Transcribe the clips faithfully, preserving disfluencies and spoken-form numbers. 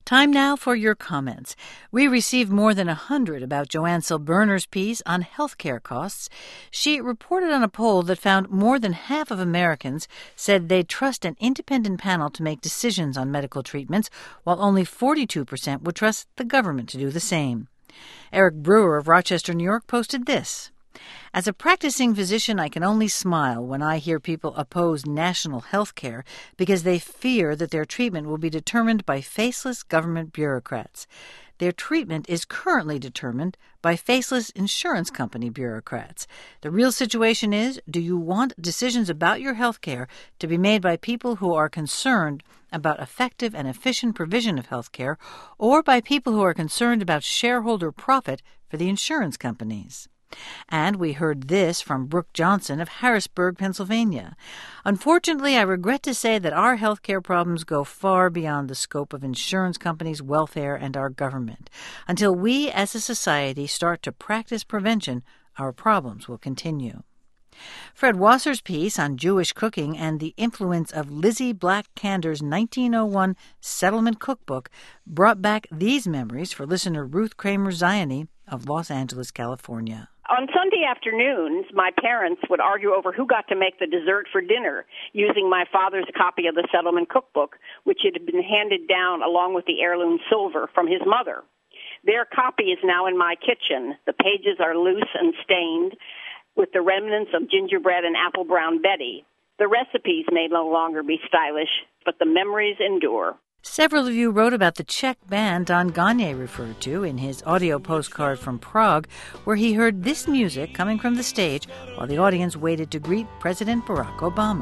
Time now for your comments. We received more than a hundred about Joanne Silberner's piece on healthcare costs. She reported on a poll that found more than half of Americans said they'd trust an independent panel to make decisions on medical treatments, while only forty-two percent would trust the government to do the same. Eric Brewer of Rochester, New York, posted this. As a practicing physician, I can only smile when I hear people oppose national health care because they fear that their treatment will be determined by faceless government bureaucrats. Their treatment is currently determined by faceless insurance company bureaucrats. The real situation is, do you want decisions about your health care to be made by people who are concerned about effective and efficient provision of health care, or by people who are concerned about shareholder profit for the insurance companies? And we heard this from Brooke Johnson of Harrisburg, Pennsylvania. Unfortunately, I regret to say that our health care problems go far beyond the scope of insurance companies' welfare and our government. Until we as a society start to practice prevention, our problems will continue. Fred Wasser's piece on Jewish cooking and the influence of Lizzie Black Kander's nineteen oh one settlement cookbook brought back these memories for listener Ruth Kramer-Ziani of Los Angeles, California. On Sunday afternoons, my parents would argue over who got to make the dessert for dinner using my father's copy of the settlement cookbook, which had been handed down along with the heirloom silver from his mother. Their copy is now in my kitchen. The pages are loose and stained with the remnants of gingerbread and apple brown Betty. The recipes may no longer be stylish, but the memories endure. Several of you wrote about the Czech band Don Gagne referred to in his audio postcard from Prague, where he heard this music coming from the stage while the audience waited to greet President Barack Obama.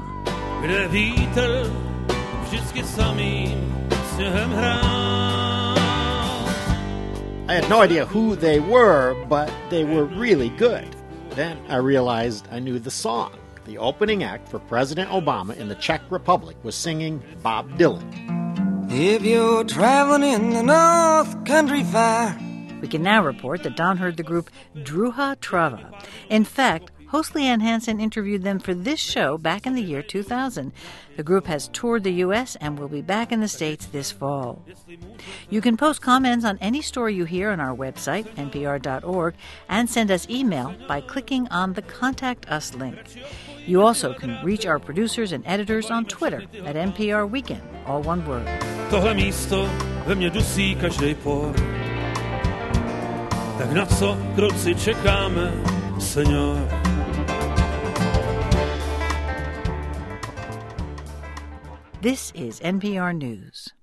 I had no idea who they were, but they were really good. Then I realized I knew the song. The opening act for President Obama in the Czech Republic was singing Bob Dylan. If you're traveling in the North Country Fair. We can now report that Don heard the group Druha Trava. In fact, host Leanne Hansen interviewed them for this show back in the year two thousand. The group has toured the U S and will be back in the States this fall. You can post comments on any story you hear on our website, N P R dot org, and send us email by clicking on the Contact Us link. You also can reach our producers and editors on Twitter at N P R Weekend, all one word. Tohle místo ve mně dusí každej por. Tak na co kroci čekáme, señor? This is N P R News.